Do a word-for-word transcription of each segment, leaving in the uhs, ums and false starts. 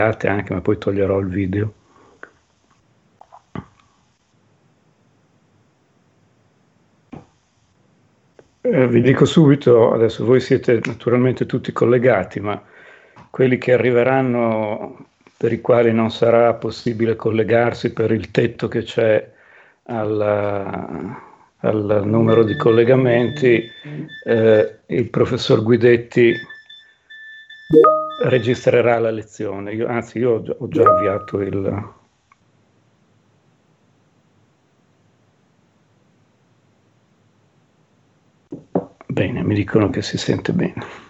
anche, ma poi toglierò il video. Eh, vi dico subito, adesso voi siete naturalmente tutti collegati, ma quelli che arriveranno per i quali non sarà possibile collegarsi per il tetto che c'è al, al numero di collegamenti, eh, il professor Guidetti registrerà la lezione. Io, anzi, io ho già, ho già avviato il... Bene, mi dicono che si sente bene.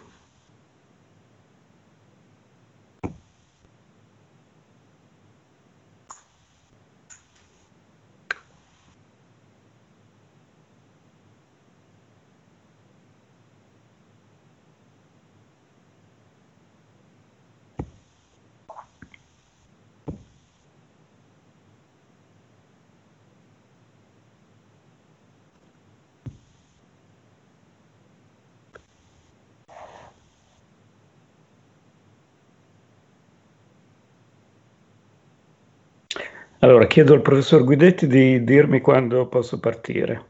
Allora, chiedo al professor Guidetti di dirmi quando posso partire.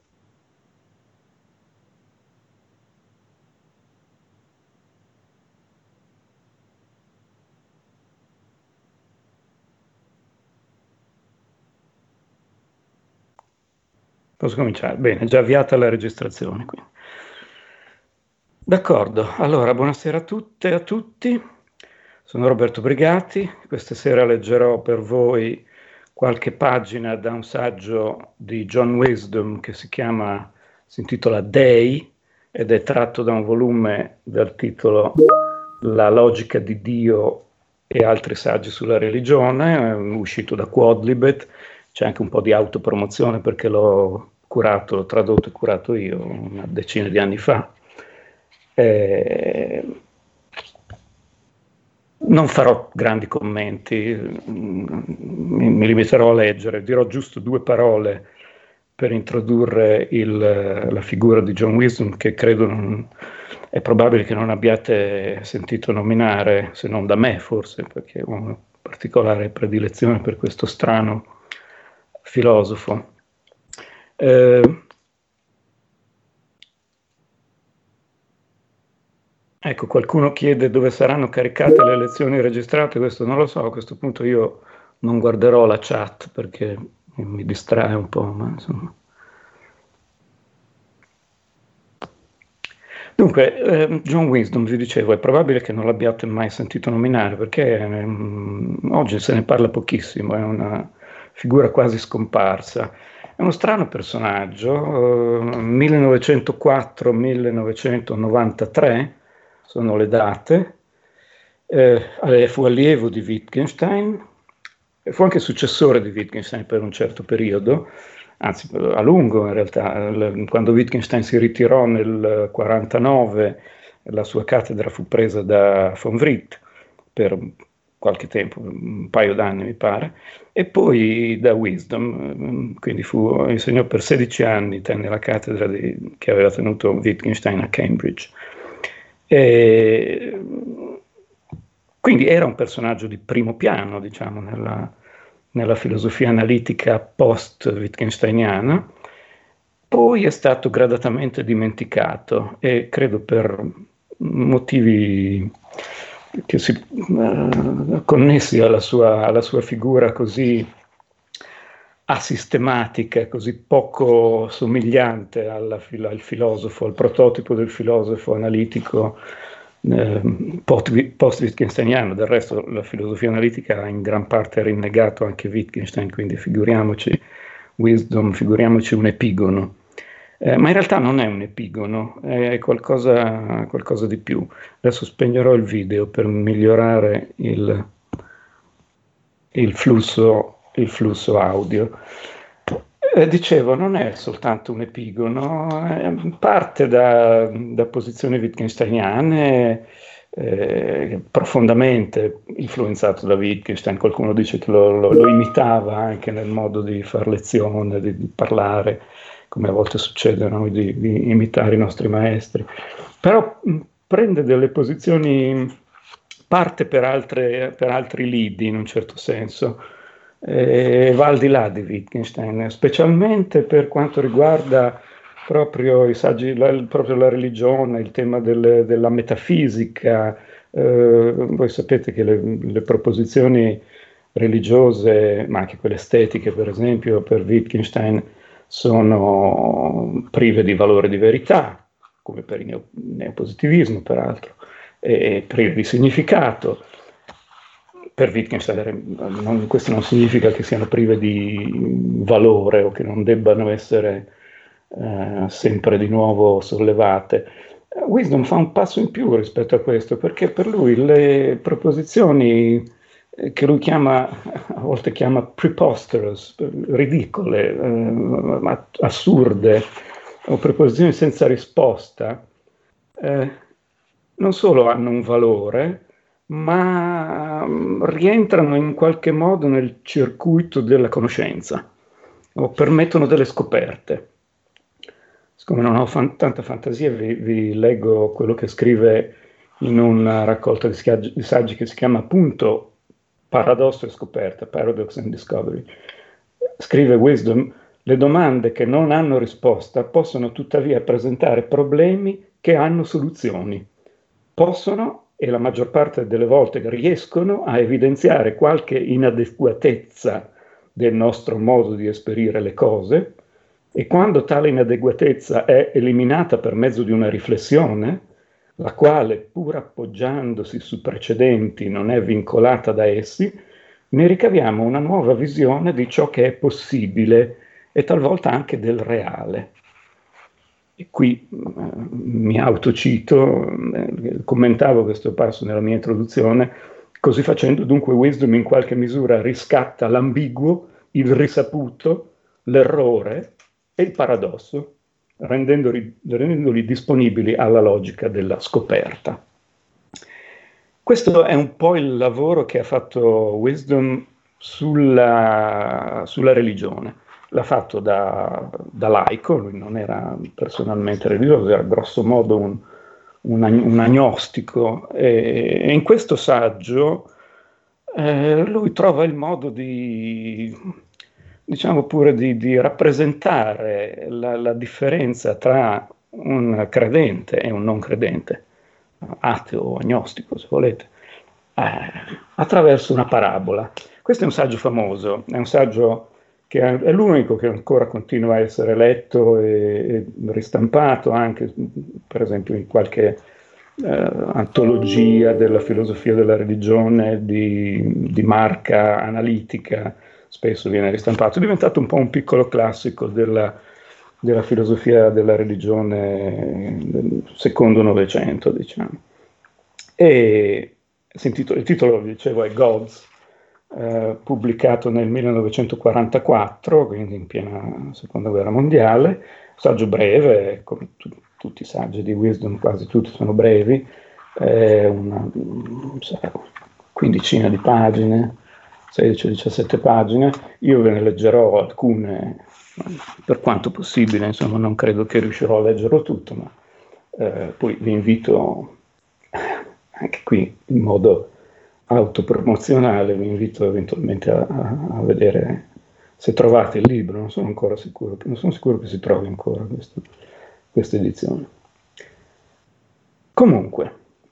Posso cominciare? Bene, già avviata la registrazione. Quindi. D'accordo, allora buonasera a tutte e a tutti. Sono Roberto Brigati. Questa sera leggerò per voi qualche pagina da un saggio di John Wisdom che si chiama, si intitola Dei ed è tratto da un volume dal titolo La logica di Dio e altri saggi sulla religione, uscito da Quodlibet. C'è anche un po' di autopromozione perché l'ho curato, l'ho tradotto e curato io una decina di anni fa. Eh, non farò grandi commenti, mi, mi limiterò a leggere, dirò giusto due parole per introdurre il, la figura di John Wisdom, che credo non, è probabile che non abbiate sentito nominare, se non da me forse, perché ho una particolare predilezione per questo strano filosofo. Eh, Ecco, qualcuno chiede dove saranno caricate le lezioni registrate, questo non lo so, a questo punto io non guarderò la chat perché mi distrae un po', ma insomma. Dunque, eh, John Wisdom, vi dicevo, è probabile che non l'abbiate mai sentito nominare perché ehm, oggi se ne parla pochissimo, è una figura quasi scomparsa. È uno strano personaggio, eh, millenovecentoquattro millenovecentonovantatré sono le date. Eh, fu allievo di Wittgenstein, fu anche successore di Wittgenstein per un certo periodo, anzi a lungo in realtà. Quando Wittgenstein si ritirò nel quarantanove, la sua cattedra fu presa da von Wright per qualche tempo, un paio d'anni mi pare, e poi da Wisdom, quindi fu, insegnò per sedici anni, tenne la cattedra di, che aveva tenuto Wittgenstein a Cambridge. E, quindi era un personaggio di primo piano, diciamo, nella, nella filosofia analitica post-wittgensteiniana. Poi è stato gradatamente dimenticato e credo per motivi che si, eh, connessi alla sua, alla sua figura così asistematica, così poco somigliante alla, al filosofo, al prototipo del filosofo analitico eh, post-wittgensteiniano. Del resto la filosofia analitica ha in gran parte rinnegato anche Wittgenstein, quindi figuriamoci Wisdom, figuriamoci un epigono. Eh, ma in realtà non è un epigono, è qualcosa, qualcosa di più. Adesso spegnerò il video per migliorare il, il, flusso, il flusso audio. Eh, dicevo, non è soltanto un epigono, eh, parte da, da posizioni wittgensteiniane, eh, profondamente influenzato da Wittgenstein. Qualcuno dice che lo, lo, lo imitava anche nel modo di far lezione, di, di parlare, come a volte succede a noi di, di imitare i nostri maestri. Però mh, prende delle posizioni parte per, altre, per altri lidi in un certo senso, eh, va al di là di Wittgenstein, specialmente per quanto riguarda proprio i saggi, la, proprio la religione, il tema delle, della metafisica. Eh, voi sapete che le, le proposizioni religiose, ma anche quelle estetiche, per esempio, per Wittgenstein sono prive di valore di verità, come per il neo, neopositivismo, peraltro, e prive di significato. Per Wittgenstein non, questo non significa che siano prive di valore o che non debbano essere eh, sempre di nuovo sollevate. Wisdom fa un passo in più rispetto a questo, perché per lui le proposizioni che lui chiama, a volte chiama preposterous, ridicole, eh, assurde, o preposizioni senza risposta, eh, non solo hanno un valore, ma rientrano in qualche modo nel circuito della conoscenza o permettono delle scoperte. Siccome non ho fan- tanta fantasia, vi, vi leggo quello che scrive in una raccolta di, schiaggi- di saggi che si chiama appunto Paradosso e scoperta, Paradox and Discovery. Scrive Wisdom: le domande che non hanno risposta possono tuttavia presentare problemi che hanno soluzioni. Possono, e la maggior parte delle volte riescono, a evidenziare qualche inadeguatezza del nostro modo di esperire le cose, e quando tale inadeguatezza è eliminata per mezzo di una riflessione, la quale, pur appoggiandosi su precedenti, non è vincolata da essi, ne ricaviamo una nuova visione di ciò che è possibile e talvolta anche del reale. E qui eh, mi autocito, eh, commentavo questo passo nella mia introduzione. Così facendo, dunque, Wisdom in qualche misura riscatta l'ambiguo, il risaputo, l'errore e il paradosso, rendendoli, rendendoli disponibili alla logica della scoperta. Questo è un po' il lavoro che ha fatto Wisdom sulla, sulla religione. L'ha fatto da, da laico, lui non era personalmente religioso, era grosso modo un, un, un agnostico, e, e in questo saggio eh, lui trova il modo di, diciamo pure, di, di rappresentare la, la differenza tra un credente e un non credente, ateo o agnostico se volete, eh, attraverso una parabola. Questo è un saggio famoso, è un saggio che è l'unico che ancora continua a essere letto e, e ristampato anche, per esempio, in qualche eh, antologia della filosofia della religione di, di marca analitica, spesso viene ristampato. È diventato un po' un piccolo classico della, della filosofia della religione del secondo Novecento, diciamo. E il titolo, vi dicevo, è Gods, eh, pubblicato nel millenovecentoquarantaquattro, quindi in piena seconda guerra mondiale, saggio breve, come tu, tutti i saggi di Wisdom, quasi tutti sono brevi, eh, una, una quindicina di pagine, sedici diciassette pagine. Io ve ne leggerò alcune, per quanto possibile, insomma, non credo che riuscirò a leggerlo tutto, ma eh, poi vi invito, anche qui in modo autopromozionale, vi invito eventualmente a, a, a vedere se trovate il libro. Non sono ancora sicuro, non sono sicuro che si trovi ancora questo, questa edizione. Comunque,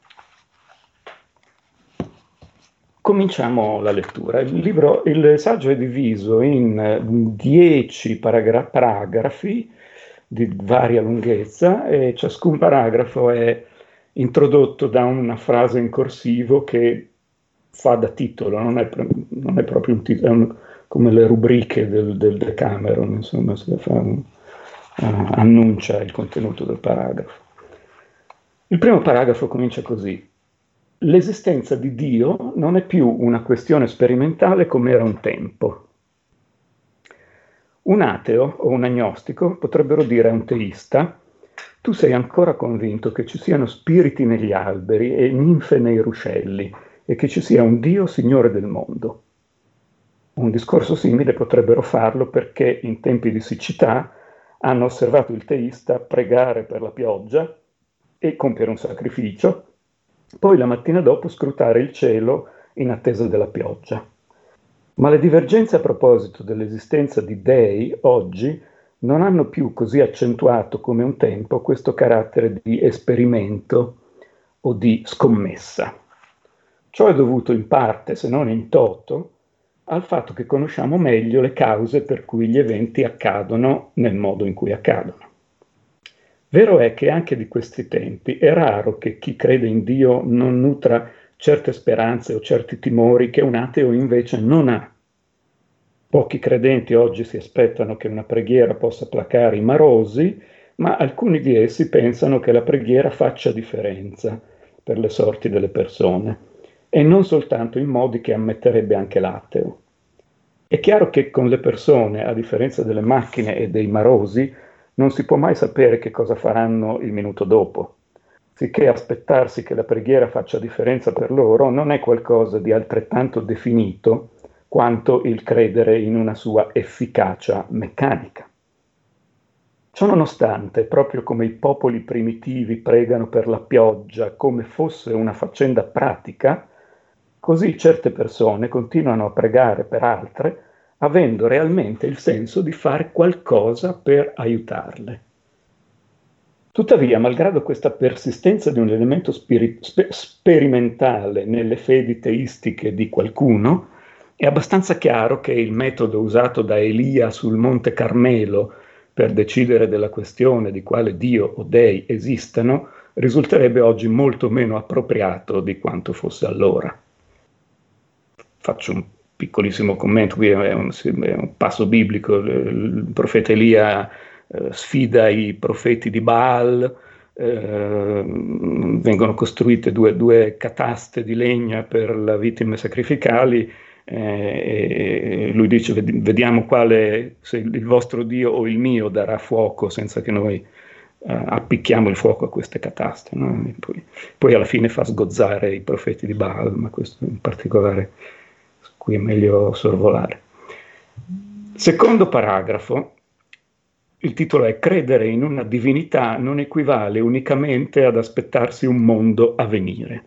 cominciamo la lettura. Il libro, il saggio è diviso in dieci paragra- paragrafi di varia lunghezza, e ciascun paragrafo è introdotto da una frase in corsivo che fa da titolo, non è, non è proprio un titolo, è un, come le rubriche del, del Decameron, insomma, si fa un, uh, annuncia il contenuto del paragrafo. Il primo paragrafo comincia così: l'esistenza di Dio non è più una questione sperimentale come era un tempo. Un ateo o un agnostico potrebbero dire a un teista: tu sei ancora convinto che ci siano spiriti negli alberi e ninfe nei ruscelli e che ci sia un Dio signore del mondo. Un discorso simile potrebbero farlo perché in tempi di siccità hanno osservato il teista pregare per la pioggia e compiere un sacrificio poi la mattina dopo scrutare il cielo in attesa della pioggia. Ma le divergenze a proposito dell'esistenza di dei oggi non hanno più così accentuato come un tempo questo carattere di esperimento o di scommessa. Ciò è dovuto in parte, se non in toto, al fatto che conosciamo meglio le cause per cui gli eventi accadono nel modo in cui accadono. Vero è che anche di questi tempi è raro che chi crede in Dio non nutra certe speranze o certi timori che un ateo invece non ha. Pochi credenti oggi si aspettano che una preghiera possa placare i marosi, ma alcuni di essi pensano che la preghiera faccia differenza per le sorti delle persone, e non soltanto in modi che ammetterebbe anche l'ateo. È chiaro che con le persone, a differenza delle macchine e dei marosi, non si può mai sapere che cosa faranno il minuto dopo. Sicché aspettarsi che la preghiera faccia differenza per loro non è qualcosa di altrettanto definito quanto il credere in una sua efficacia meccanica. Ciononostante, proprio come i popoli primitivi pregano per la pioggia come fosse una faccenda pratica, così certe persone continuano a pregare per altre, avendo realmente il senso di fare qualcosa per aiutarle. Tuttavia, malgrado questa persistenza di un elemento spiri- spe- sperimentale nelle fedi teistiche di qualcuno, è abbastanza chiaro che il metodo usato da Elia sul Monte Carmelo per decidere della questione di quale Dio o dei esistano risulterebbe oggi molto meno appropriato di quanto fosse allora. Faccio un piccolissimo commento, qui è un, è un passo biblico, il, il profeta Elia eh, sfida i profeti di Baal, eh, vengono costruite due, due cataste di legna per le vittime sacrificali, eh, e lui dice vediamo quale, se il vostro Dio o il mio darà fuoco senza che noi eh, appicchiamo il fuoco a queste cataste, no? E poi, poi alla fine fa sgozzare i profeti di Baal, ma questo in particolare su cui è meglio sorvolare. Secondo paragrafo, il titolo è Credere in una divinità non equivale unicamente ad aspettarsi un mondo a venire.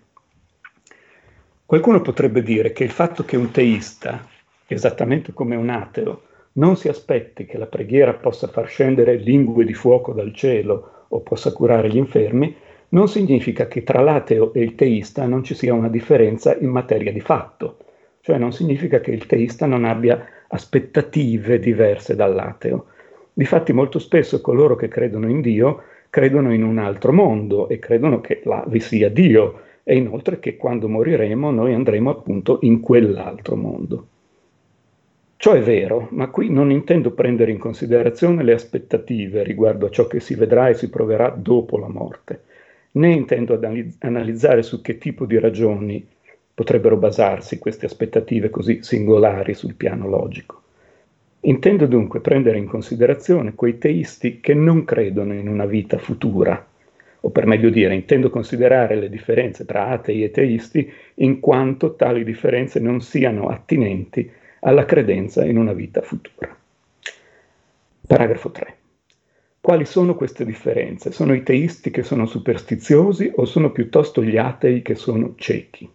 Qualcuno potrebbe dire che il fatto che un teista, esattamente come un ateo, non si aspetti che la preghiera possa far scendere lingue di fuoco dal cielo o possa curare gli infermi, non significa che tra l'ateo e il teista non ci sia una differenza in materia di fatto, cioè non significa che il teista non abbia aspettative diverse dall'ateo. Difatti molto spesso coloro che credono in Dio credono in un altro mondo e credono che là vi sia Dio, e inoltre che quando moriremo noi andremo appunto in quell'altro mondo. Ciò è vero, ma qui non intendo prendere in considerazione le aspettative riguardo a ciò che si vedrà e si proverà dopo la morte, né intendo analizzare su che tipo di ragioni potrebbero basarsi queste aspettative così singolari sul piano logico. Intendo dunque prendere in considerazione quei teisti che non credono in una vita futura, o per meglio dire, intendo considerare le differenze tra atei e teisti in quanto tali differenze non siano attinenti alla credenza in una vita futura. Paragrafo tre. Quali sono queste differenze? Sono i teisti che sono superstiziosi o sono piuttosto gli atei che sono ciechi?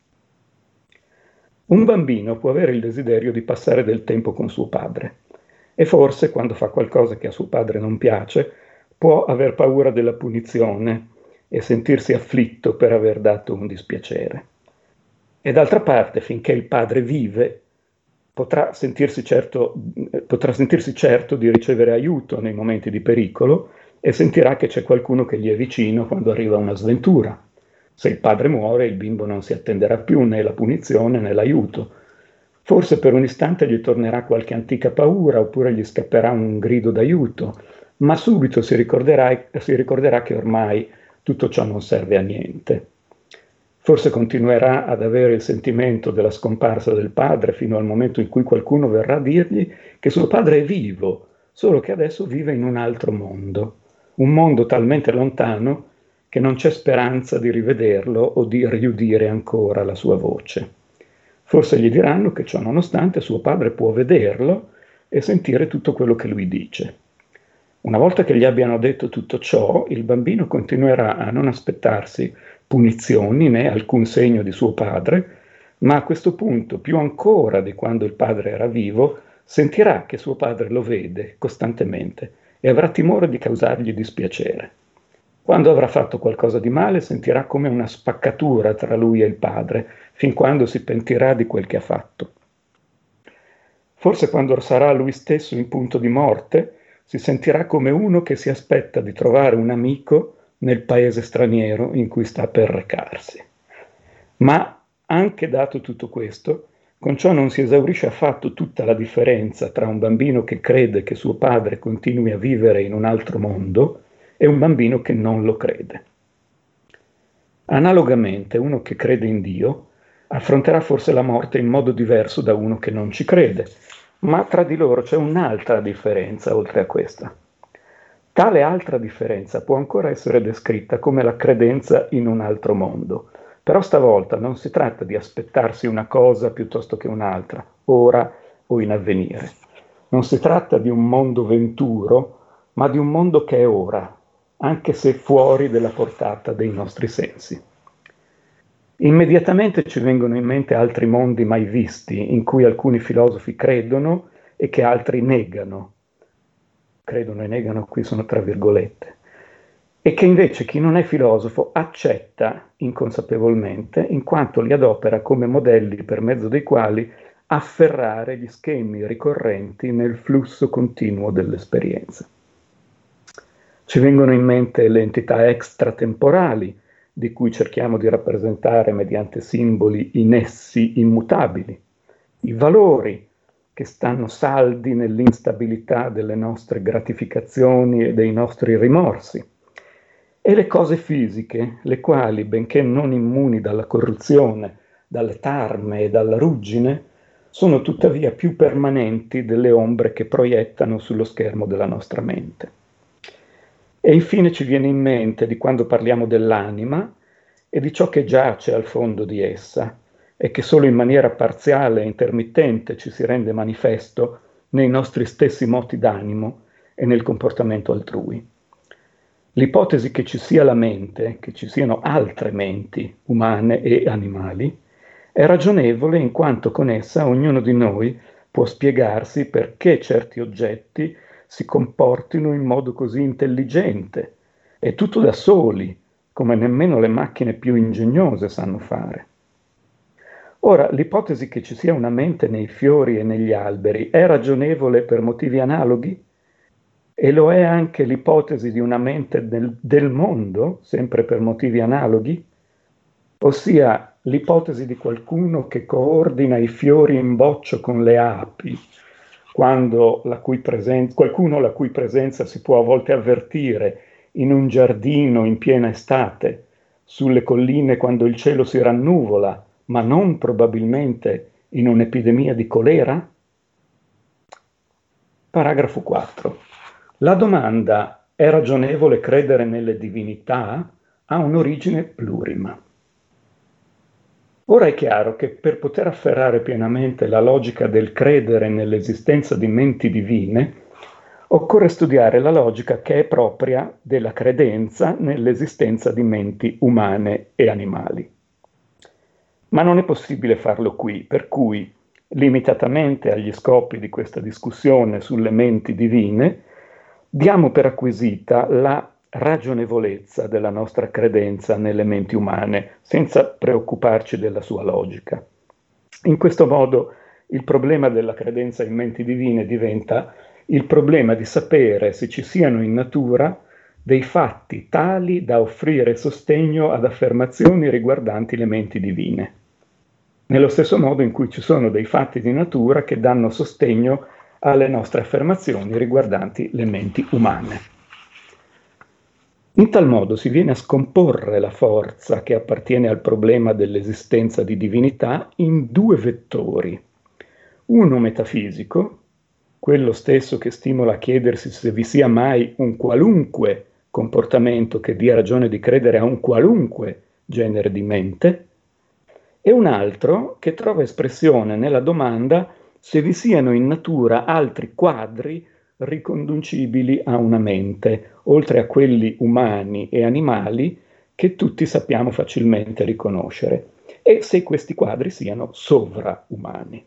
Un bambino può avere il desiderio di passare del tempo con suo padre e forse, quando fa qualcosa che a suo padre non piace, può aver paura della punizione e sentirsi afflitto per aver dato un dispiacere. E d'altra parte, finché il padre vive, potrà sentirsi certo, potrà sentirsi certo di ricevere aiuto nei momenti di pericolo e sentirà che c'è qualcuno che gli è vicino quando arriva una sventura. Se il padre muore, il bimbo non si attenderà più né la punizione né l'aiuto. Forse per un istante gli tornerà qualche antica paura oppure gli scapperà un grido d'aiuto, ma subito si ricorderà, si ricorderà che ormai tutto ciò non serve a niente. Forse continuerà ad avere il sentimento della scomparsa del padre fino al momento in cui qualcuno verrà a dirgli che suo padre è vivo, solo che adesso vive in un altro mondo, un mondo talmente lontano che non c'è speranza di rivederlo o di riudire ancora la sua voce. Forse gli diranno che ciò nonostante suo padre può vederlo e sentire tutto quello che lui dice. Una volta che gli abbiano detto tutto ciò, il bambino continuerà a non aspettarsi punizioni né alcun segno di suo padre, ma a questo punto, più ancora di quando il padre era vivo, sentirà che suo padre lo vede costantemente e avrà timore di causargli dispiacere. Quando avrà fatto qualcosa di male, sentirà come una spaccatura tra lui e il padre, fin quando si pentirà di quel che ha fatto. Forse quando sarà lui stesso in punto di morte, si sentirà come uno che si aspetta di trovare un amico nel paese straniero in cui sta per recarsi. Ma anche dato tutto questo, con ciò non si esaurisce affatto tutta la differenza tra un bambino che crede che suo padre continui a vivere in un altro mondo e un bambino che non lo crede. Analogamente, uno che crede in Dio affronterà forse la morte in modo diverso da uno che non ci crede, ma tra di loro c'è un'altra differenza oltre a questa. Tale altra differenza può ancora essere descritta come la credenza in un altro mondo, però stavolta non si tratta di aspettarsi una cosa piuttosto che un'altra, ora o in avvenire. Non si tratta di un mondo venturo, ma di un mondo che è ora, anche se fuori della portata dei nostri sensi. Immediatamente ci vengono in mente altri mondi mai visti, in cui alcuni filosofi credono e che altri negano. Credono e negano, qui sono tra virgolette. E che invece chi non è filosofo accetta inconsapevolmente, in quanto li adopera come modelli per mezzo dei quali afferrare gli schemi ricorrenti nel flusso continuo dell'esperienza. Ci vengono in mente le entità extratemporali, di cui cerchiamo di rappresentare mediante simboli in essi immutabili, i valori che stanno saldi nell'instabilità delle nostre gratificazioni e dei nostri rimorsi, e le cose fisiche, le quali, benché non immuni dalla corruzione, dalle tarme e dalla ruggine, sono tuttavia più permanenti delle ombre che proiettano sullo schermo della nostra mente. E infine ci viene in mente di quando parliamo dell'anima e di ciò che giace al fondo di essa e che solo in maniera parziale e intermittente ci si rende manifesto nei nostri stessi moti d'animo e nel comportamento altrui. L'ipotesi che ci sia la mente, che ci siano altre menti umane e animali, è ragionevole in quanto con essa ognuno di noi può spiegarsi perché certi oggetti si comportino in modo così intelligente e tutto da soli, come nemmeno le macchine più ingegnose sanno fare. Ora, l'ipotesi che ci sia una mente nei fiori e negli alberi è ragionevole per motivi analoghi? E lo è anche l'ipotesi di una mente del, del mondo, sempre per motivi analoghi? Ossia l'ipotesi di qualcuno che coordina i fiori in boccio con le api, quando la cui presen- qualcuno la cui presenza si può a volte avvertire in un giardino in piena estate, sulle colline quando il cielo si rannuvola, ma non probabilmente in un'epidemia di colera? Paragrafo quattro. La domanda «è ragionevole credere nelle divinità?» ha un'origine plurima. Ora è chiaro che per poter afferrare pienamente la logica del credere nell'esistenza di menti divine, occorre studiare la logica che è propria della credenza nell'esistenza di menti umane e animali. Ma non è possibile farlo qui, per cui, limitatamente agli scopi di questa discussione sulle menti divine, diamo per acquisita la ragionevolezza della nostra credenza nelle menti umane, senza preoccuparci della sua logica. In questo modo il problema della credenza in menti divine diventa il problema di sapere se ci siano in natura dei fatti tali da offrire sostegno ad affermazioni riguardanti le menti divine, nello stesso modo in cui ci sono dei fatti di natura che danno sostegno alle nostre affermazioni riguardanti le menti umane. In tal modo si viene a scomporre la forza che appartiene al problema dell'esistenza di divinità in due vettori. Uno metafisico, quello stesso che stimola a chiedersi se vi sia mai un qualunque comportamento che dia ragione di credere a un qualunque genere di mente, e un altro che trova espressione nella domanda se vi siano in natura altri quadri riconducibili a una mente, oltre a quelli umani e animali, che tutti sappiamo facilmente riconoscere, e se questi quadri siano sovraumani.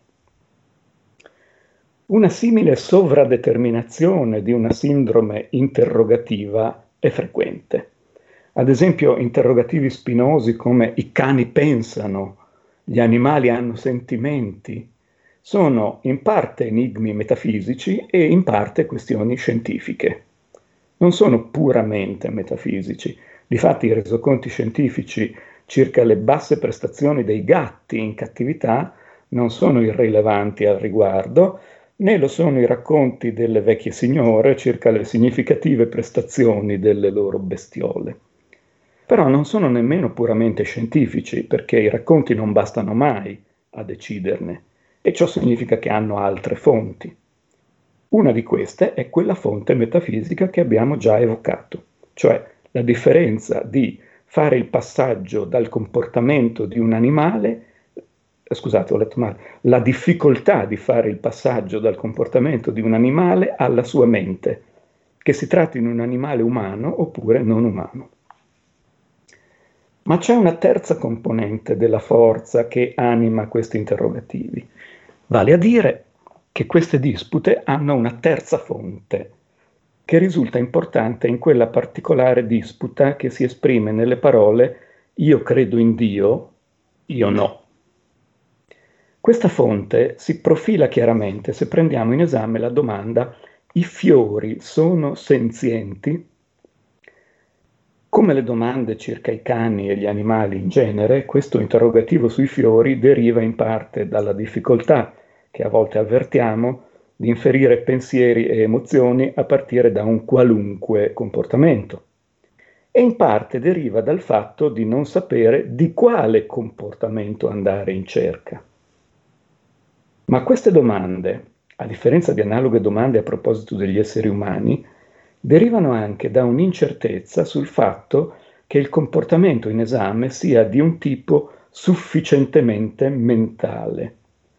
Una simile sovradeterminazione di una sindrome interrogativa è frequente. Ad esempio, interrogativi spinosi come i cani pensano, gli animali hanno sentimenti, sono in parte enigmi metafisici e in parte questioni scientifiche. Non sono puramente metafisici. Difatti, i resoconti scientifici circa le basse prestazioni dei gatti in cattività non sono irrilevanti al riguardo, né lo sono i racconti delle vecchie signore circa le significative prestazioni delle loro bestiole. Però non sono nemmeno puramente scientifici, perché i racconti non bastano mai a deciderne, e ciò significa che hanno altre fonti. Una di queste è quella fonte metafisica che abbiamo già evocato, cioè la differenza di fare il passaggio dal comportamento di un animale, scusate, ho letto male, la difficoltà di fare il passaggio dal comportamento di un animale alla sua mente, che si tratti di un animale umano oppure non umano. Ma c'è una terza componente della forza che anima questi interrogativi, vale a dire che queste dispute hanno una terza fonte, che risulta importante in quella particolare disputa che si esprime nelle parole io credo in Dio, io no. Questa fonte si profila chiaramente se prendiamo in esame la domanda: i fiori sono senzienti? Come le domande circa i cani e gli animali in genere, questo interrogativo sui fiori deriva in parte dalla difficoltà che a volte avvertiamo di inferire pensieri e emozioni a partire da un qualunque comportamento, e in parte deriva dal fatto di non sapere di quale comportamento andare in cerca. Ma queste domande, a differenza di analoghe domande a proposito degli esseri umani, derivano anche da un'incertezza sul fatto che il comportamento in esame sia di un tipo sufficientemente mentale.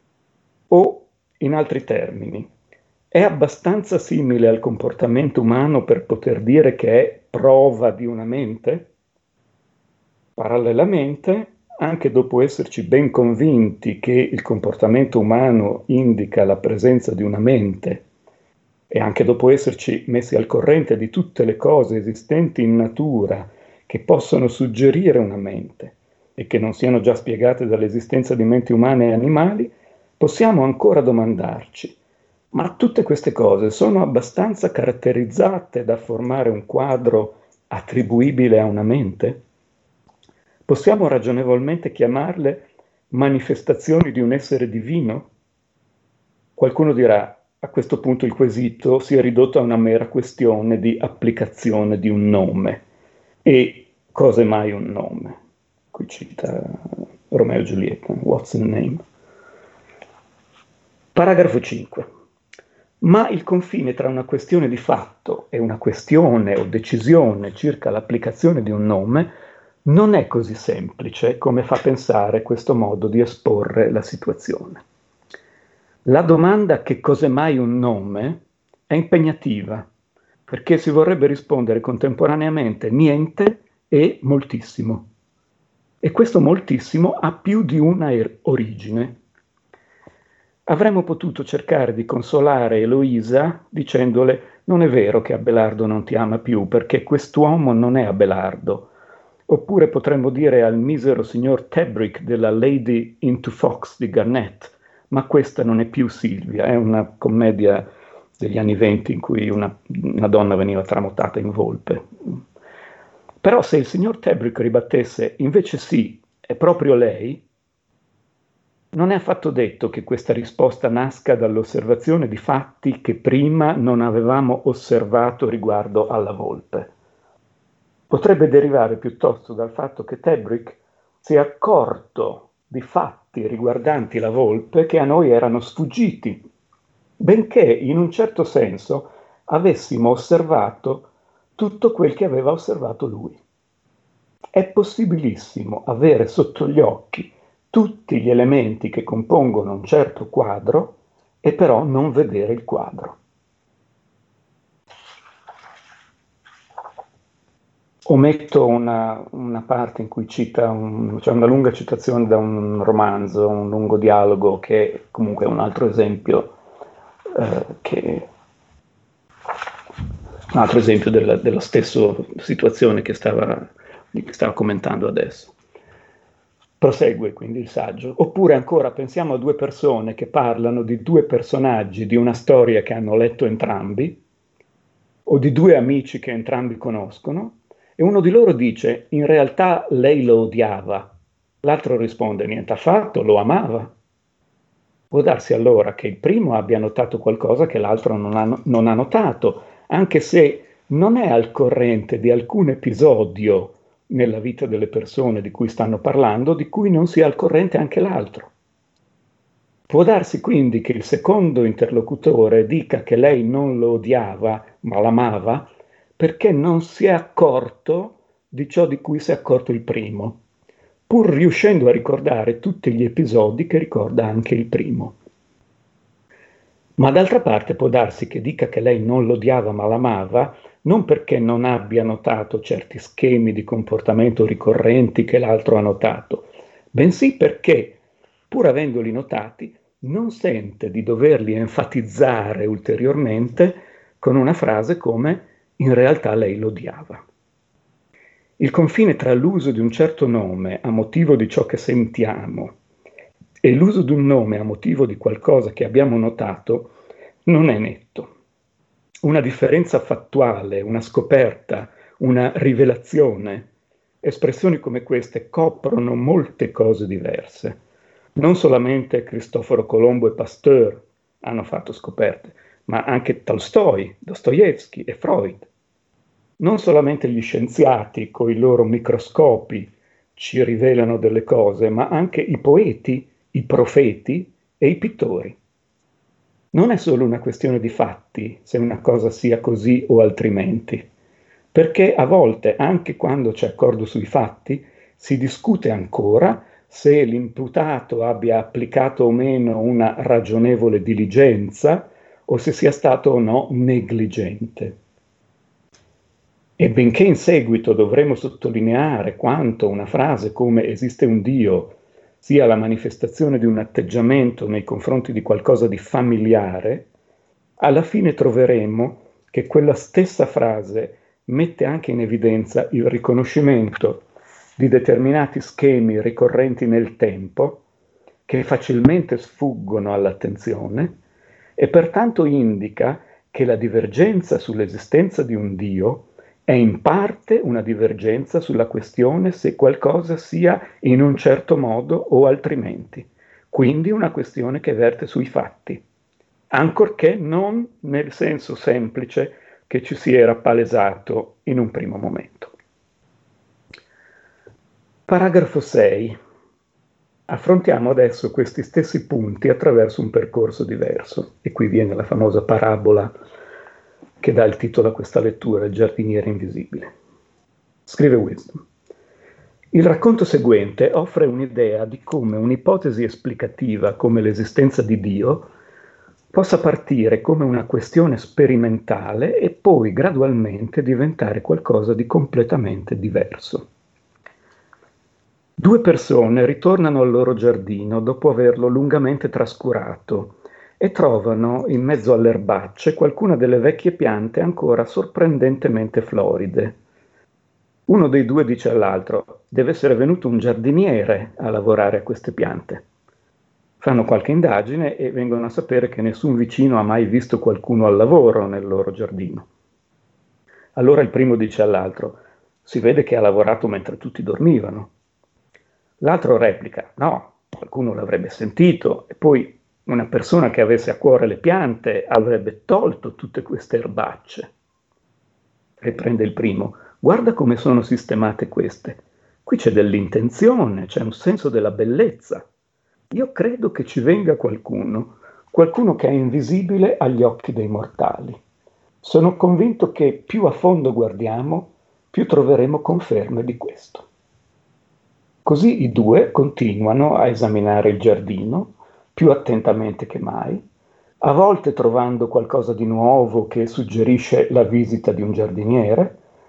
O, in altri termini, è abbastanza simile al comportamento umano per poter dire che è prova di una mente? Parallelamente, anche dopo esserci ben convinti che il comportamento umano indica la presenza di una mente, e anche dopo esserci messi al corrente di tutte le cose esistenti in natura che possono suggerire una mente e che non siano già spiegate dall'esistenza di menti umane e animali, possiamo ancora domandarci: ma tutte queste cose sono abbastanza caratterizzate da formare un quadro attribuibile a una mente? Possiamo ragionevolmente chiamarle manifestazioni di un essere divino? Qualcuno dirà: a questo punto il quesito si è ridotto a una mera questione di applicazione di un nome. E cos'è mai un nome? Qui cita Romeo e Giulietta, what's the name? Paragrafo cinque. Ma il confine tra una questione di fatto e una questione o decisione circa l'applicazione di un nome non è così semplice come fa pensare questo modo di esporre la situazione. La domanda che cos'è mai un nome è impegnativa, perché si vorrebbe rispondere contemporaneamente niente e moltissimo. E questo moltissimo ha più di una er- origine. Avremmo potuto cercare di consolare Eloisa dicendole: non è vero che Abelardo non ti ama più, perché quest'uomo non è Abelardo. Oppure potremmo dire al misero signor Tebrick della Lady into Fox di Garnett: ma questa non è più Silvia, è una commedia degli anni venti in cui una, una donna veniva tramutata in volpe. Però se il signor Tebrick ribattesse: invece sì, è proprio lei, non è affatto detto che questa risposta nasca dall'osservazione di fatti che prima non avevamo osservato riguardo alla volpe. Potrebbe derivare piuttosto dal fatto che Tebrick si è accorto di fatti riguardanti la volpe che a noi erano sfuggiti, benché in un certo senso avessimo osservato tutto quel che aveva osservato lui. È possibilissimo avere sotto gli occhi tutti gli elementi che compongono un certo quadro e però non vedere il quadro. Ometto una, una parte in cui cita, un, c'è una lunga citazione da un romanzo, un lungo dialogo, che comunque è un altro esempio, eh, che, un altro esempio della, della stessa situazione che stava, che stava commentando adesso. Prosegue quindi il saggio. Oppure ancora pensiamo a due persone che parlano di due personaggi di una storia che hanno letto entrambi, o di due amici che entrambi conoscono, e uno di loro dice: in realtà lei lo odiava. L'altro risponde: niente affatto, lo amava. Può darsi allora che il primo abbia notato qualcosa che l'altro non ha, non ha notato, anche se non è al corrente di alcun episodio nella vita delle persone di cui stanno parlando, di cui non sia al corrente anche l'altro. Può darsi quindi che il secondo interlocutore dica che lei non lo odiava, ma l'amava, perché non si è accorto di ciò di cui si è accorto il primo, pur riuscendo a ricordare tutti gli episodi che ricorda anche il primo. Ma d'altra parte può darsi che dica che lei non lo odiava ma l'amava, non perché non abbia notato certi schemi di comportamento ricorrenti che l'altro ha notato, bensì perché, pur avendoli notati, non sente di doverli enfatizzare ulteriormente con una frase come in realtà lei lo odiava. Il confine tra l'uso di un certo nome a motivo di ciò che sentiamo e l'uso di un nome a motivo di qualcosa che abbiamo notato non è netto. Una differenza fattuale, una scoperta, una rivelazione, espressioni come queste coprono molte cose diverse. Non solamente Cristoforo Colombo e Pasteur hanno fatto scoperte, ma anche Tolstoi, Dostoevsky e Freud. Non solamente gli scienziati coi loro microscopi ci rivelano delle cose, ma anche i poeti, i profeti e i pittori. Non è solo una questione di fatti se una cosa sia così o altrimenti, perché a volte, anche quando c'è accordo sui fatti, si discute ancora se l'imputato abbia applicato o meno una ragionevole diligenza o se sia stato o no negligente. E benché in seguito dovremo sottolineare quanto una frase come esiste un Dio sia la manifestazione di un atteggiamento nei confronti di qualcosa di familiare, alla fine troveremo che quella stessa frase mette anche in evidenza il riconoscimento di determinati schemi ricorrenti nel tempo che facilmente sfuggono all'attenzione e pertanto indica che la divergenza sull'esistenza di un Dio è in parte una divergenza sulla questione se qualcosa sia in un certo modo o altrimenti, quindi una questione che verte sui fatti, ancorché non nel senso semplice che ci si era palesato in un primo momento. Paragrafo sei. Affrontiamo adesso questi stessi punti attraverso un percorso diverso, e qui viene la famosa parabola che dà il titolo a questa lettura, Il giardiniere invisibile. Scrive Wisdom: il racconto seguente offre un'idea di come un'ipotesi esplicativa come l'esistenza di Dio possa partire come una questione sperimentale e poi gradualmente diventare qualcosa di completamente diverso. Due persone ritornano al loro giardino dopo averlo lungamente trascurato e trovano in mezzo alle erbacce qualcuna delle vecchie piante ancora sorprendentemente floride. Uno dei due dice all'altro: deve essere venuto un giardiniere a lavorare a queste piante. Fanno qualche indagine e vengono a sapere che nessun vicino ha mai visto qualcuno al lavoro nel loro giardino. Allora il primo dice all'altro: si vede che ha lavorato mentre tutti dormivano. L'altro replica: no, qualcuno l'avrebbe sentito, e poi una persona che avesse a cuore le piante avrebbe tolto tutte queste erbacce. Riprende il primo: guarda come sono sistemate queste. Qui c'è dell'intenzione, c'è un senso della bellezza. Io credo che ci venga qualcuno, qualcuno che è invisibile agli occhi dei mortali. Sono convinto che più a fondo guardiamo, più troveremo conferme di questo. Così i due continuano a esaminare il giardino, più attentamente che mai, a volte trovando qualcosa di nuovo che suggerisce la visita di un giardiniere,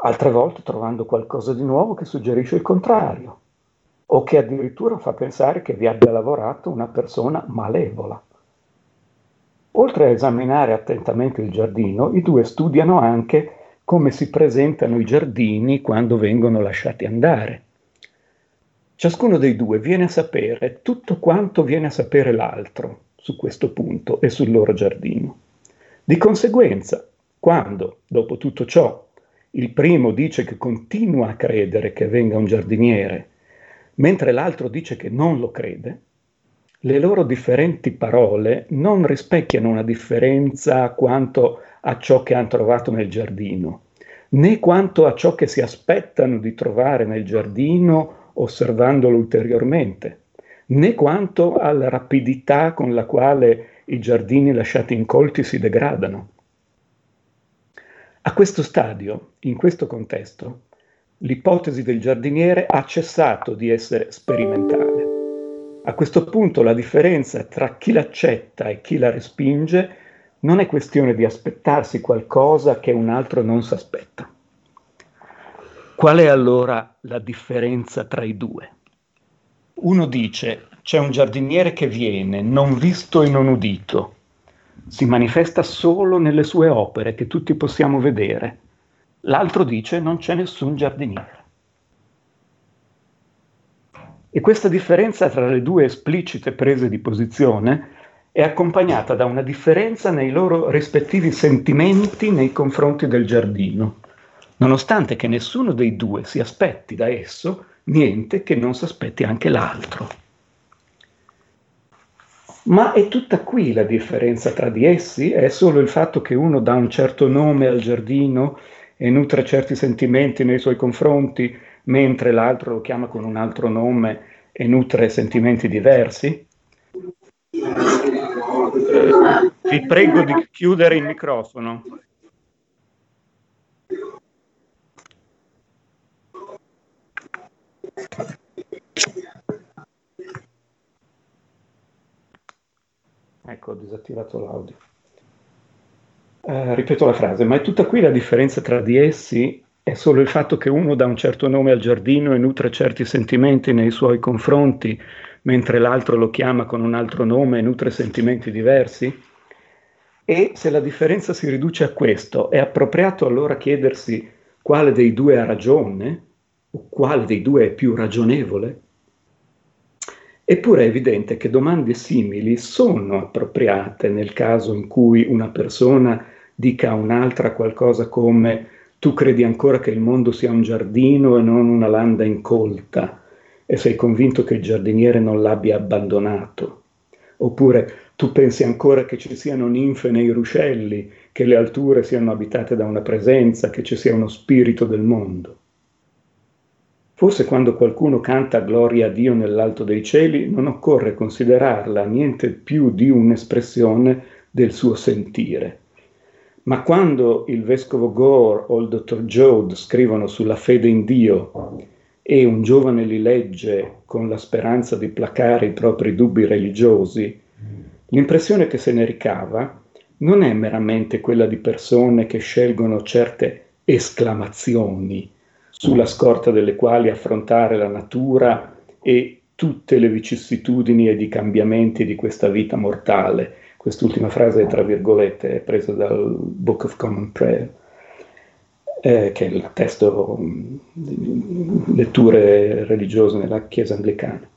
altre volte trovando qualcosa di nuovo che suggerisce il contrario, o che addirittura fa pensare che vi abbia lavorato una persona malevola. Oltre a esaminare attentamente il giardino, i due studiano anche come si presentano i giardini quando vengono lasciati andare. Ciascuno dei due viene a sapere tutto quanto viene a sapere l'altro su questo punto e sul loro giardino. Di conseguenza, quando, dopo tutto ciò, il primo dice che continua a credere che venga un giardiniere, mentre l'altro dice che non lo crede, le loro differenti parole non rispecchiano una differenza quanto a ciò che hanno trovato nel giardino, né quanto a ciò che si aspettano di trovare nel giardino osservandolo ulteriormente, né quanto alla rapidità con la quale i giardini lasciati incolti si degradano. A questo stadio, in questo contesto, l'ipotesi del giardiniere ha cessato di essere sperimentale. A questo punto la differenza tra chi l'accetta e chi la respinge non è questione di aspettarsi qualcosa che un altro non si aspetta. Qual è allora la differenza tra i due? Uno dice: c'è un giardiniere che viene, non visto e non udito. Si manifesta solo nelle sue opere che tutti possiamo vedere. L'altro dice: non c'è nessun giardiniere. E questa differenza tra le due esplicite prese di posizione è accompagnata da una differenza nei loro rispettivi sentimenti nei confronti del giardino, nonostante che nessuno dei due si aspetti da esso niente che non si aspetti anche l'altro. Ma è tutta qui la differenza tra di essi? È solo il fatto che uno dà un certo nome al giardino e nutre certi sentimenti nei suoi confronti, mentre l'altro lo chiama con un altro nome e nutre sentimenti diversi? Vi prego di chiudere il microfono. Ecco, ho disattivato l'audio. Eh, ripeto la frase, ma è tutta qui la differenza tra di essi? È solo il fatto che uno dà un certo nome al giardino e nutre certi sentimenti nei suoi confronti, mentre l'altro lo chiama con un altro nome e nutre sentimenti diversi? E se la differenza si riduce a questo, è appropriato allora chiedersi quale dei due ha ragione o quale dei due è più ragionevole? Eppure è evidente che domande simili sono appropriate nel caso in cui una persona dica a un'altra qualcosa come: tu credi ancora che il mondo sia un giardino e non una landa incolta e sei convinto che il giardiniere non l'abbia abbandonato. Oppure: tu pensi ancora che ci siano ninfe nei ruscelli, che le alture siano abitate da una presenza, che ci sia uno spirito del mondo. Forse quando qualcuno canta gloria a Dio nell'alto dei cieli, non occorre considerarla niente più di un'espressione del suo sentire. Ma quando il vescovo Gore o il dottor Joad scrivono sulla fede in Dio e un giovane li legge con la speranza di placare i propri dubbi religiosi, l'impressione che se ne ricava non è meramente quella di persone che scelgono certe esclamazioni sulla scorta delle quali affrontare la natura e tutte le vicissitudini ed i cambiamenti di questa vita mortale. Quest'ultima frase, tra virgolette, è presa dal Book of Common Prayer, eh, che è il testo di letture religiose nella Chiesa anglicana.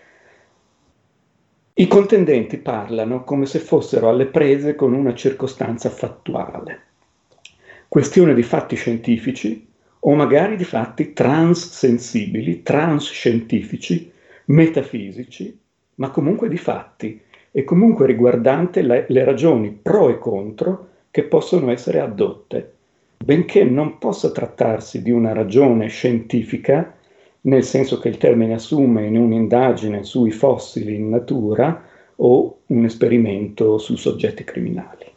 I contendenti parlano come se fossero alle prese con una circostanza fattuale, questione di fatti scientifici, o magari di fatti transsensibili, transscientifici, metafisici, ma comunque di fatti, e comunque riguardante le, le ragioni pro e contro che possono essere addotte, benché non possa trattarsi di una ragione scientifica, nel senso che il termine assume in un'indagine sui fossili in natura o un esperimento su soggetti criminali.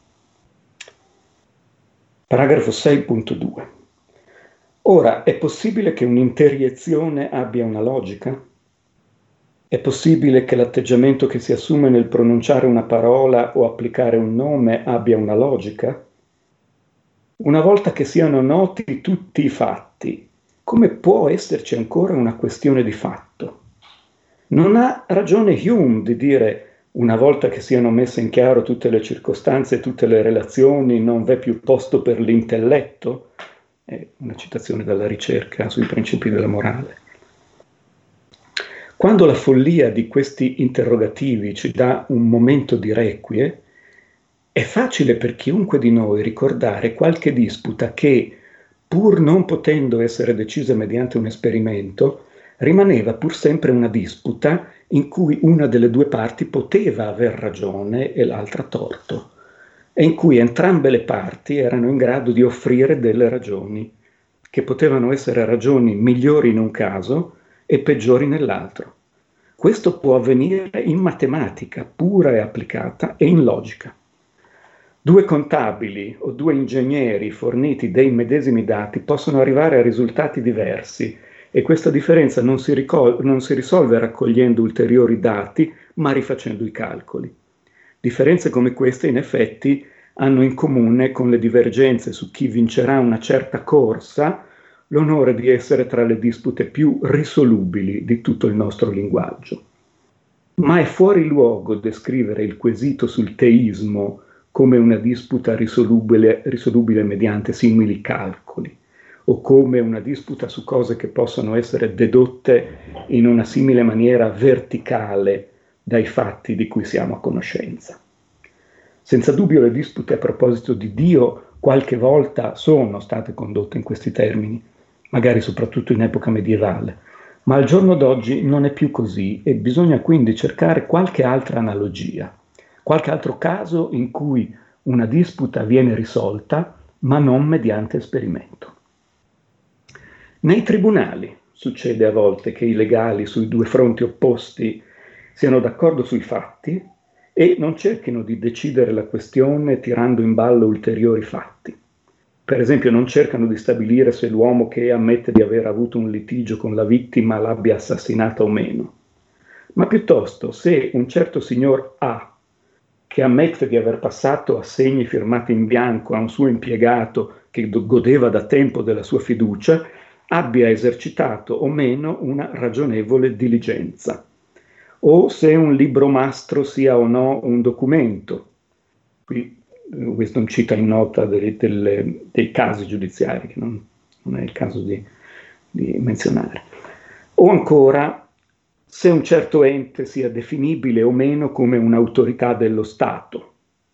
Paragrafo sei punto due. Ora, è possibile che un'interiezione abbia una logica? È possibile che l'atteggiamento che si assume nel pronunciare una parola o applicare un nome abbia una logica? Una volta che siano noti tutti i fatti, fatti, come può esserci ancora una questione di fatto? Non ha ragione Hume di dire: una volta che siano messe in chiaro tutte le circostanze e tutte le relazioni, non v'è più posto per l'intelletto? È una citazione dalla ricerca sui principi della morale. Quando la follia di questi interrogativi ci dà un momento di requie, è facile per chiunque di noi ricordare qualche disputa che, pur non potendo essere decisa mediante un esperimento, rimaneva pur sempre una disputa in cui una delle due parti poteva aver ragione e l'altra torto, e in cui entrambe le parti erano in grado di offrire delle ragioni, che potevano essere ragioni migliori in un caso e peggiori nell'altro. Questo può avvenire in matematica pura e applicata e in logica. Due contabili o due ingegneri forniti dei medesimi dati possono arrivare a risultati diversi, e questa differenza non si, ricol- non si risolve raccogliendo ulteriori dati, ma rifacendo i calcoli. Differenze come queste, in effetti, hanno in comune con le divergenze su chi vincerà una certa corsa l'onore di essere tra le dispute più risolubili di tutto il nostro linguaggio. Ma è fuori luogo descrivere il quesito sul teismo come una disputa risolubile, risolubile mediante simili calcoli, o come una disputa su cose che possono essere dedotte in una simile maniera verticale dai fatti di cui siamo a conoscenza. Senza dubbio le dispute a proposito di Dio qualche volta sono state condotte in questi termini, magari soprattutto in epoca medievale, ma al giorno d'oggi non è più così e bisogna quindi cercare qualche altra analogia, qualche altro caso in cui una disputa viene risolta, ma non mediante esperimento. Nei tribunali succede a volte che i legali sui due fronti opposti siano d'accordo sui fatti e non cerchino di decidere la questione tirando in ballo ulteriori fatti. Per esempio, non cercano di stabilire se l'uomo che ammette di aver avuto un litigio con la vittima l'abbia assassinata o meno, ma piuttosto se un certo signor A, che ammette di aver passato assegni firmati in bianco a un suo impiegato che godeva da tempo della sua fiducia, abbia esercitato o meno una ragionevole diligenza, o se un libro mastro sia o no un documento. Qui Wisdom cita in nota dei, delle, dei casi giudiziari, che non, non è il caso di, di menzionare. O ancora, se un certo ente sia definibile o meno come un'autorità dello Stato.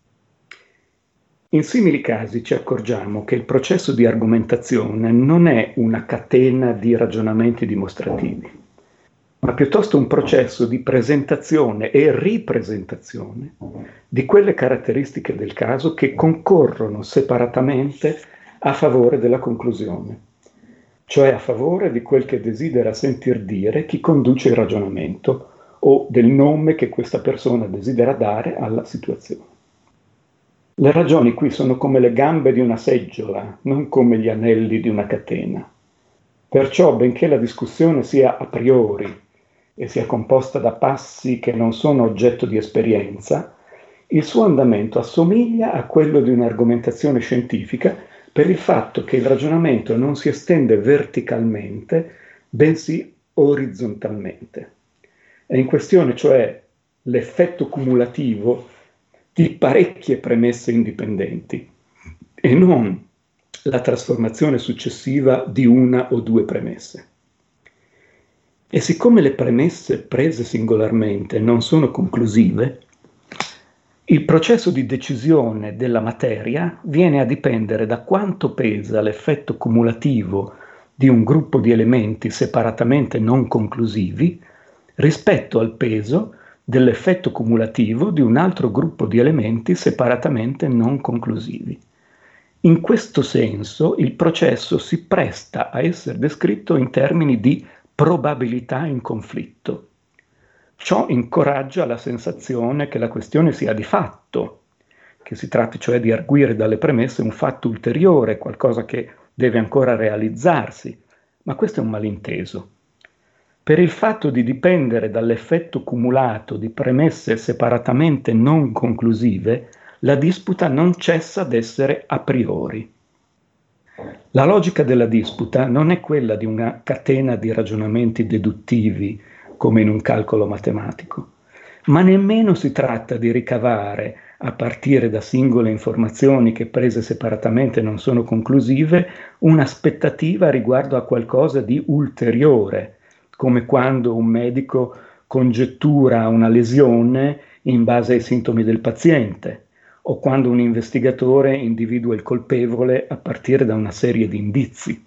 In simili casi ci accorgiamo che il processo di argomentazione non è una catena di ragionamenti dimostrativi, ma piuttosto un processo di presentazione e ripresentazione di quelle caratteristiche del caso che concorrono separatamente a favore della conclusione, cioè a favore di quel che desidera sentir dire chi conduce il ragionamento o del nome che questa persona desidera dare alla situazione. Le ragioni qui sono come le gambe di una seggiola, non come gli anelli di una catena. Perciò, benché la discussione sia a priori e sia composta da passi che non sono oggetto di esperienza, il suo andamento assomiglia a quello di un'argomentazione scientifica per il fatto che il ragionamento non si estende verticalmente, bensì orizzontalmente. È in questione, cioè, l'effetto cumulativo di parecchie premesse indipendenti e non la trasformazione successiva di una o due premesse. E siccome le premesse prese singolarmente non sono conclusive, il processo di decisione della materia viene a dipendere da quanto pesa l'effetto cumulativo di un gruppo di elementi separatamente non conclusivi rispetto al peso dell'effetto cumulativo di un altro gruppo di elementi separatamente non conclusivi. In questo senso il processo si presta a essere descritto in termini di probabilità in conflitto. Ciò incoraggia la sensazione che la questione sia di fatto, che si tratti cioè di arguire dalle premesse un fatto ulteriore, qualcosa che deve ancora realizzarsi, ma questo è un malinteso. Per il fatto di dipendere dall'effetto cumulato di premesse separatamente non conclusive, la disputa non cessa d'essere a priori. La logica della disputa non è quella di una catena di ragionamenti deduttivi come in un calcolo matematico, ma nemmeno si tratta di ricavare, a partire da singole informazioni che prese separatamente non sono conclusive, un'aspettativa riguardo a qualcosa di ulteriore, come quando un medico congettura una lesione in base ai sintomi del paziente, o quando un investigatore individua il colpevole a partire da una serie di indizi.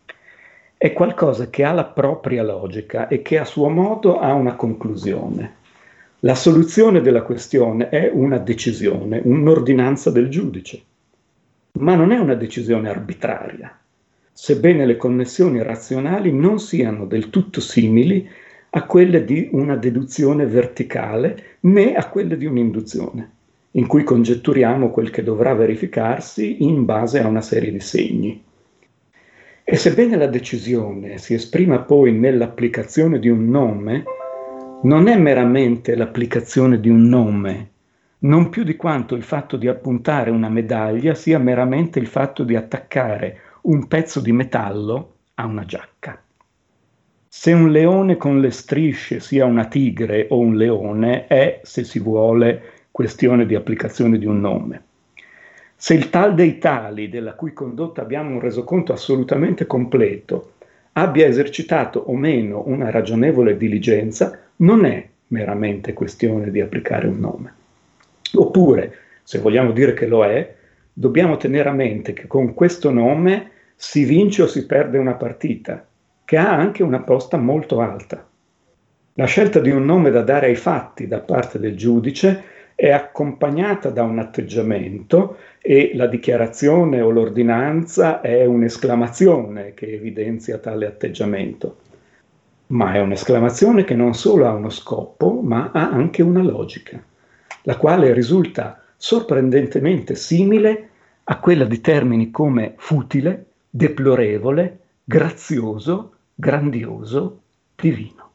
È qualcosa che ha la propria logica e che a suo modo ha una conclusione. La soluzione della questione è una decisione, un'ordinanza del giudice, ma non è una decisione arbitraria, sebbene le connessioni razionali non siano del tutto simili a quelle di una deduzione verticale né a quelle di un'induzione, in cui congetturiamo quel che dovrà verificarsi in base a una serie di segni. E sebbene la decisione si esprima poi nell'applicazione di un nome, non è meramente l'applicazione di un nome, non più di quanto il fatto di appuntare una medaglia sia meramente il fatto di attaccare un pezzo di metallo a una giacca. Se un leone con le strisce sia una tigre o un leone è, se si vuole, questione di applicazione di un nome. Se il tal dei tali, della cui condotta abbiamo un resoconto assolutamente completo, abbia esercitato o meno una ragionevole diligenza, non è meramente questione di applicare un nome. Oppure, se vogliamo dire che lo è, dobbiamo tenere a mente che con questo nome si vince o si perde una partita, che ha anche una posta molto alta. La scelta di un nome da dare ai fatti da parte del giudice è accompagnata da un atteggiamento e la dichiarazione o l'ordinanza è un'esclamazione che evidenzia tale atteggiamento. Ma è un'esclamazione che non solo ha uno scopo, ma ha anche una logica, la quale risulta sorprendentemente simile a quella di termini come futile, deplorevole, grazioso, grandioso, divino.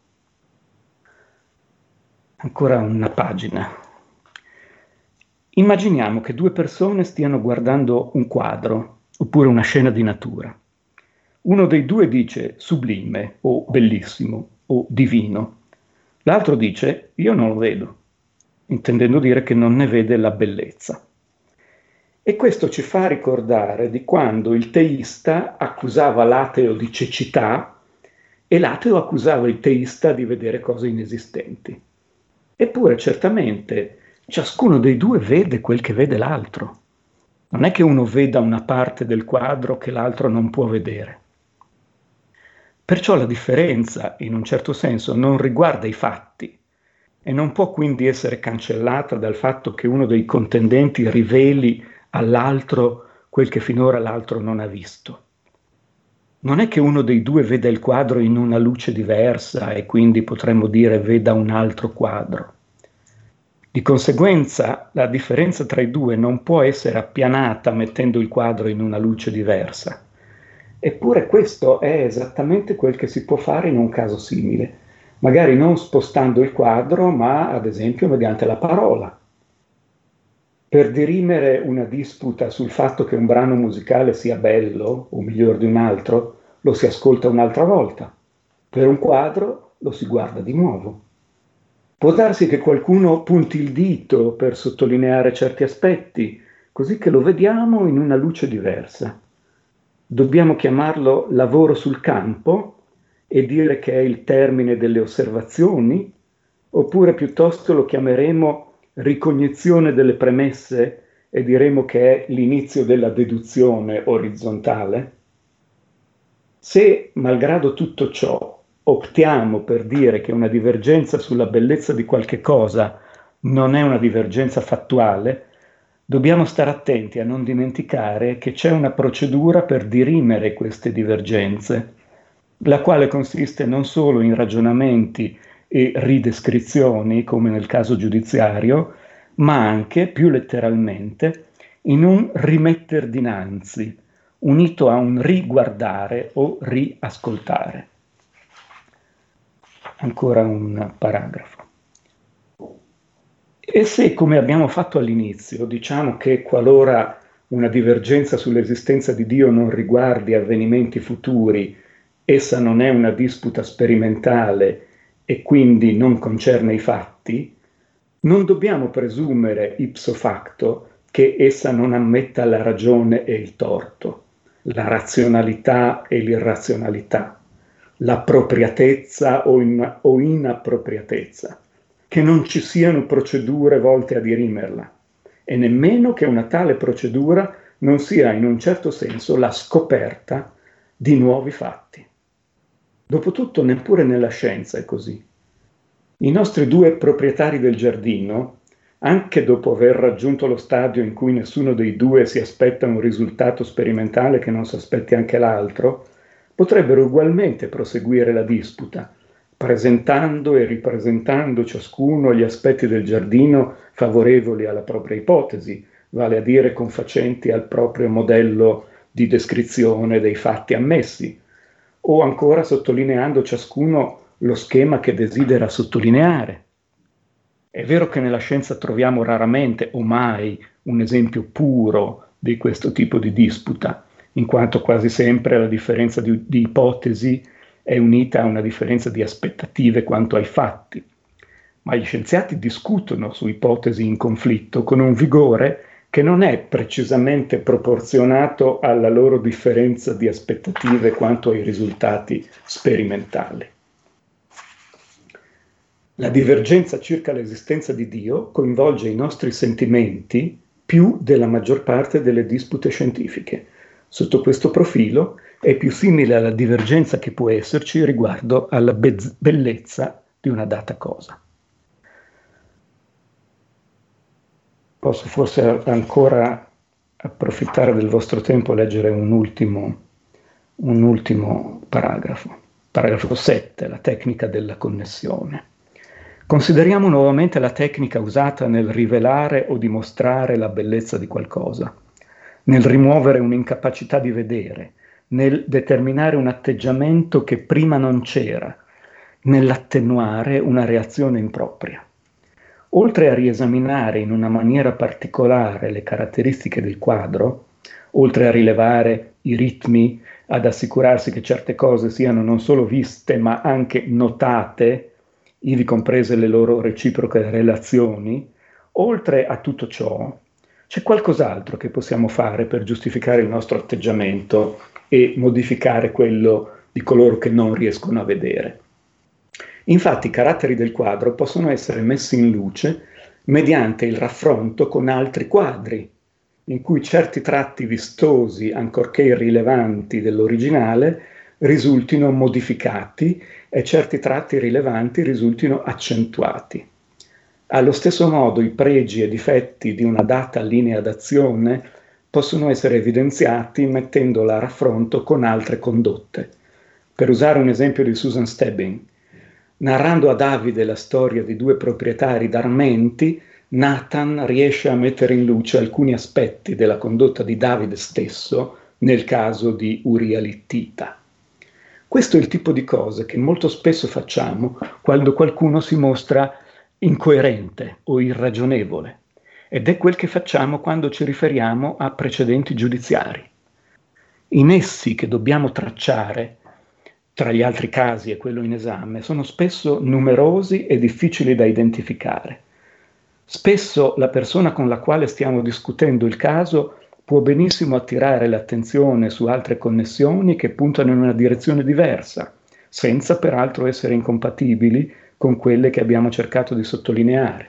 Ancora una pagina. Immaginiamo che due persone stiano guardando un quadro oppure una scena di natura. Uno dei due dice sublime o bellissimo o divino. L'altro dice io non lo vedo, intendendo dire che non ne vede la bellezza. E questo ci fa ricordare di quando il teista accusava l'ateo di cecità e l'ateo accusava il teista di vedere cose inesistenti. Eppure certamente ciascuno dei due vede quel che vede l'altro. Non è che uno veda una parte del quadro che l'altro non può vedere. Perciò la differenza, in un certo senso, non riguarda i fatti e non può quindi essere cancellata dal fatto che uno dei contendenti riveli all'altro quel che finora l'altro non ha visto. Non è che uno dei due veda il quadro in una luce diversa e quindi potremmo dire veda un altro quadro. Di conseguenza, la differenza tra i due non può essere appianata mettendo il quadro in una luce diversa. Eppure questo è esattamente quel che si può fare in un caso simile, magari non spostando il quadro, ma ad esempio mediante la parola. Per dirimere una disputa sul fatto che un brano musicale sia bello o miglior di un altro, lo si ascolta un'altra volta. Per un quadro lo si guarda di nuovo. Può darsi che qualcuno punti il dito per sottolineare certi aspetti, così che lo vediamo in una luce diversa. Dobbiamo chiamarlo lavoro sul campo e dire che è il termine delle osservazioni, oppure piuttosto lo chiameremo ricognizione delle premesse e diremo che è l'inizio della deduzione orizzontale? Se, malgrado tutto ciò, optiamo per dire che una divergenza sulla bellezza di qualche cosa non è una divergenza fattuale, dobbiamo stare attenti a non dimenticare che c'è una procedura per dirimere queste divergenze, la quale consiste non solo in ragionamenti e ridescrizioni, come nel caso giudiziario, ma anche, più letteralmente, in un rimetter dinanzi, unito a un riguardare o riascoltare. Ancora un paragrafo. E se, come abbiamo fatto all'inizio, diciamo che qualora una divergenza sull'esistenza di Dio non riguardi avvenimenti futuri, essa non è una disputa sperimentale e quindi non concerne i fatti, non dobbiamo presumere ipso facto che essa non ammetta la ragione e il torto, la razionalità e l'irrazionalità, l'appropriatezza o, in, o inappropriatezza, che non ci siano procedure volte a dirimerla, e nemmeno che una tale procedura non sia in un certo senso la scoperta di nuovi fatti. Dopotutto neppure nella scienza è così. I nostri due proprietari del giardino, anche dopo aver raggiunto lo stadio in cui nessuno dei due si aspetta un risultato sperimentale che non si aspetti anche l'altro, potrebbero ugualmente proseguire la disputa, presentando e ripresentando ciascuno gli aspetti del giardino favorevoli alla propria ipotesi, vale a dire confacenti al proprio modello di descrizione dei fatti ammessi, o ancora sottolineando ciascuno lo schema che desidera sottolineare. È vero che nella scienza troviamo raramente o mai un esempio puro di questo tipo di disputa, in quanto quasi sempre la differenza di, di ipotesi è unita a una differenza di aspettative quanto ai fatti. Ma gli scienziati discutono su ipotesi in conflitto con un vigore che non è precisamente proporzionato alla loro differenza di aspettative quanto ai risultati sperimentali. La divergenza circa l'esistenza di Dio coinvolge i nostri sentimenti più della maggior parte delle dispute scientifiche. Sotto questo profilo è più simile alla divergenza che può esserci riguardo alla be- bellezza di una data cosa. Posso forse ancora approfittare del vostro tempo e leggere un ultimo, un ultimo paragrafo. Paragrafo sette, la tecnica della connessione. Consideriamo nuovamente la tecnica usata nel rivelare o dimostrare la bellezza di qualcosa, nel rimuovere un'incapacità di vedere, nel determinare un atteggiamento che prima non c'era, nell'attenuare una reazione impropria. Oltre a riesaminare in una maniera particolare le caratteristiche del quadro, oltre a rilevare i ritmi, ad assicurarsi che certe cose siano non solo viste ma anche notate, ivi comprese le loro reciproche relazioni, oltre a tutto ciò, c'è qualcos'altro che possiamo fare per giustificare il nostro atteggiamento e modificare quello di coloro che non riescono a vedere. Infatti i caratteri del quadro possono essere messi in luce mediante il raffronto con altri quadri, in cui certi tratti vistosi, ancorché irrilevanti dell'originale, risultino modificati e certi tratti rilevanti risultino accentuati. Allo stesso modo i pregi e difetti di una data linea d'azione possono essere evidenziati mettendola a raffronto con altre condotte. Per usare un esempio di Susan Stebbing, narrando a Davide la storia di due proprietari d'armenti, Nathan riesce a mettere in luce alcuni aspetti della condotta di Davide stesso nel caso di Uria Littita. Questo è il tipo di cose che molto spesso facciamo quando qualcuno si mostra incoerente o irragionevole, ed è quel che facciamo quando ci riferiamo a precedenti giudiziari. I nessi che dobbiamo tracciare tra gli altri casi e quello in esame sono spesso numerosi e difficili da identificare. Spesso la persona con la quale stiamo discutendo il caso può benissimo attirare l'attenzione su altre connessioni che puntano in una direzione diversa, senza peraltro essere incompatibili con quelle che abbiamo cercato di sottolineare.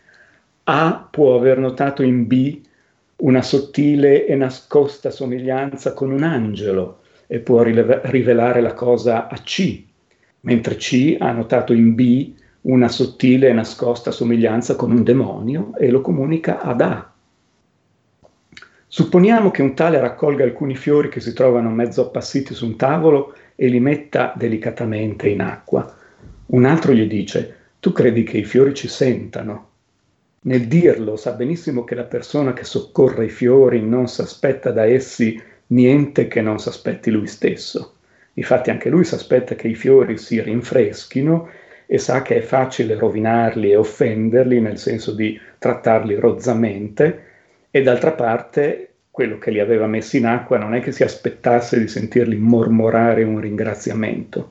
A può aver notato in B una sottile e nascosta somiglianza con un angelo e può rileva- rivelare la cosa a C, mentre C ha notato in B una sottile e nascosta somiglianza con un demonio e lo comunica ad A. Supponiamo che un tale raccolga alcuni fiori che si trovano mezzo appassiti su un tavolo e li metta delicatamente in acqua. Un altro gli dice: tu credi che i fiori ci sentano? Nel dirlo sa benissimo che la persona che soccorre i fiori non si aspetta da essi niente che non si aspetti lui stesso. Infatti anche lui si aspetta che i fiori si rinfreschino e sa che è facile rovinarli e offenderli, nel senso di trattarli rozzamente, e d'altra parte quello che li aveva messi in acqua non è che si aspettasse di sentirli mormorare un ringraziamento.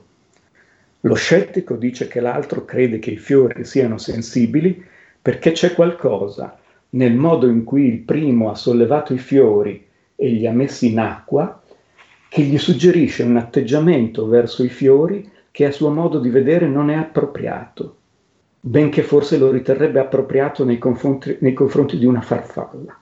Lo scettico dice che l'altro crede che i fiori siano sensibili perché c'è qualcosa nel modo in cui il primo ha sollevato i fiori e li ha messi in acqua che gli suggerisce un atteggiamento verso i fiori che a suo modo di vedere non è appropriato, benché forse lo riterrebbe appropriato nei confronti, nei confronti di una farfalla.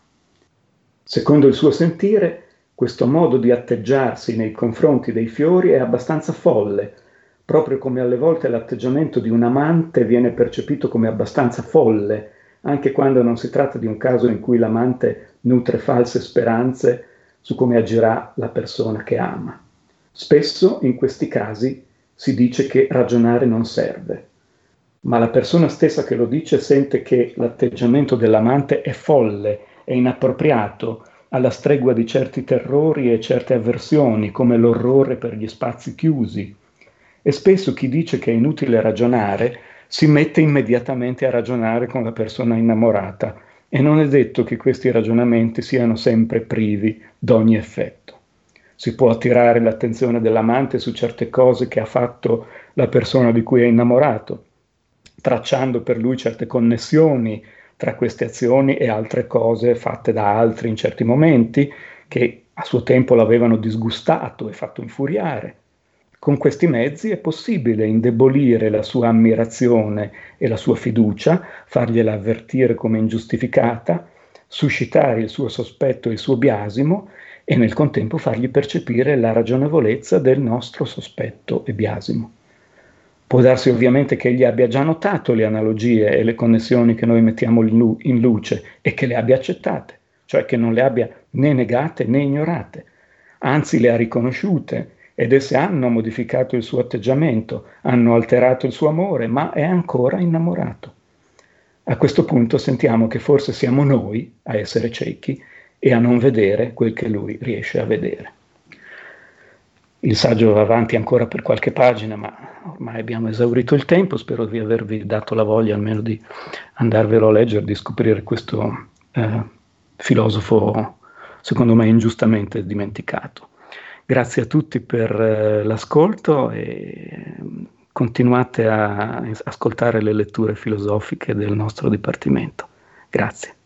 Secondo il suo sentire, questo modo di atteggiarsi nei confronti dei fiori è abbastanza folle, proprio come alle volte l'atteggiamento di un amante viene percepito come abbastanza folle, anche quando non si tratta di un caso in cui l'amante nutre false speranze su come agirà la persona che ama. Spesso in questi casi si dice che ragionare non serve, ma la persona stessa che lo dice sente che l'atteggiamento dell'amante è folle, è inappropriato, alla stregua di certi terrori e certe avversioni, come l'orrore per gli spazi chiusi. E spesso chi dice che è inutile ragionare si mette immediatamente a ragionare con la persona innamorata, e non è detto che questi ragionamenti siano sempre privi d'ogni effetto. Si può attirare l'attenzione dell'amante su certe cose che ha fatto la persona di cui è innamorato, tracciando per lui certe connessioni tra queste azioni e altre cose fatte da altri in certi momenti che a suo tempo l'avevano disgustato e fatto infuriare. Con questi mezzi è possibile indebolire la sua ammirazione e la sua fiducia, fargliela avvertire come ingiustificata, suscitare il suo sospetto e il suo biasimo e nel contempo fargli percepire la ragionevolezza del nostro sospetto e biasimo. Può darsi ovviamente che egli abbia già notato le analogie e le connessioni che noi mettiamo in, lu- in luce e che le abbia accettate, cioè che non le abbia né negate né ignorate, anzi le ha riconosciute, ed esse hanno modificato il suo atteggiamento, hanno alterato il suo amore, ma è ancora innamorato. A questo punto sentiamo che forse siamo noi a essere ciechi e a non vedere quel che lui riesce a vedere. Il saggio va avanti ancora per qualche pagina, ma ormai abbiamo esaurito il tempo, spero di avervi dato la voglia almeno di andarvelo a leggere, di scoprire questo eh, filosofo, secondo me ingiustamente dimenticato. Grazie a tutti per eh, l'ascolto e continuate a ascoltare le letture filosofiche del nostro dipartimento. Grazie.